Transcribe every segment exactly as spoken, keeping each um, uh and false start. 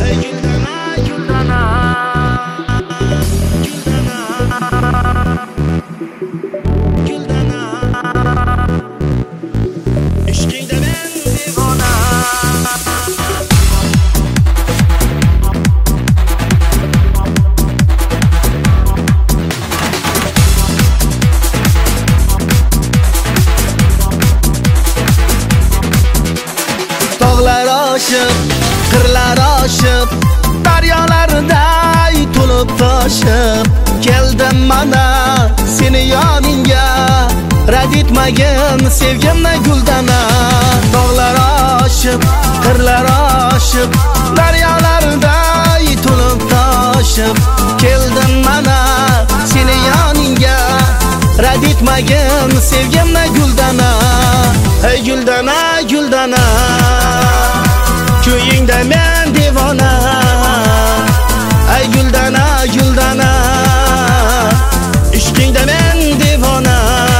Qirlar oshib, daryolarday to'lib toshib keldim mana seni yoningga, rad etmagin sevgimni guldana. Tog'lar oshib, qirlar oshib, daryolarday to'lib toshib keldim mana seni yoningga, rad etmagin sevgimni guldana. Ey guldana, guldana, ko'yingda men devona. Ay guldana, guldana, ishqingda men devona.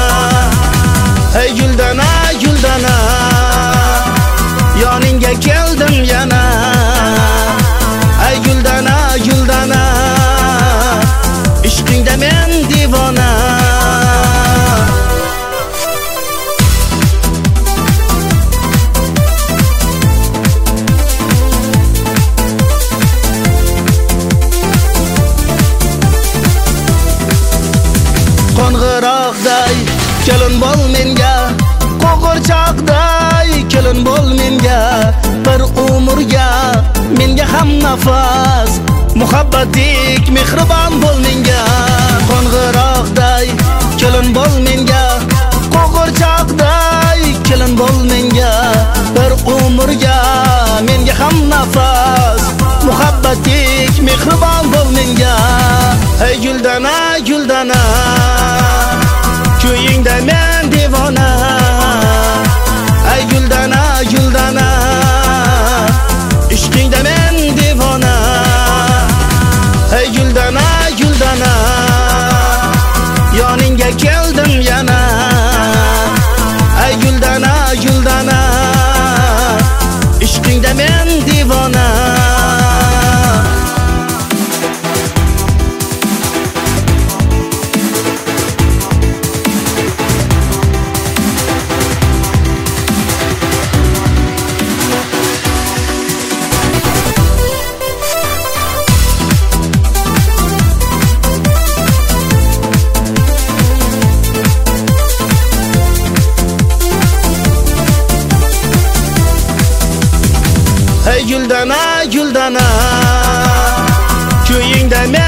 Ay guldana, guldana, yoningga keldim yana. Ay guldana, guldana, ishqingda men devona. Qo'ng'iroqday kelin bo'l menga, qo'g'irchoqday kelin bo'l menga, bir umrga menga ham nafas, muhabbatik mehribon bo'l menga. Qo'ng'iroqday kelin bo'l menga, qo'g'irchoqday kelin bo'l menga, bir umrga menga ham nafas, muhabbatik mehribon bo'l menga. Ey guldana, guldana, ko'yingda men devona. Ay guldana, guldana, ishqingda men devona. Ay guldana, guldana, yoningga keldim yana. Ay guldana, guldana, ishqingda men devona. Ey guldana, guldana, ko'yingda men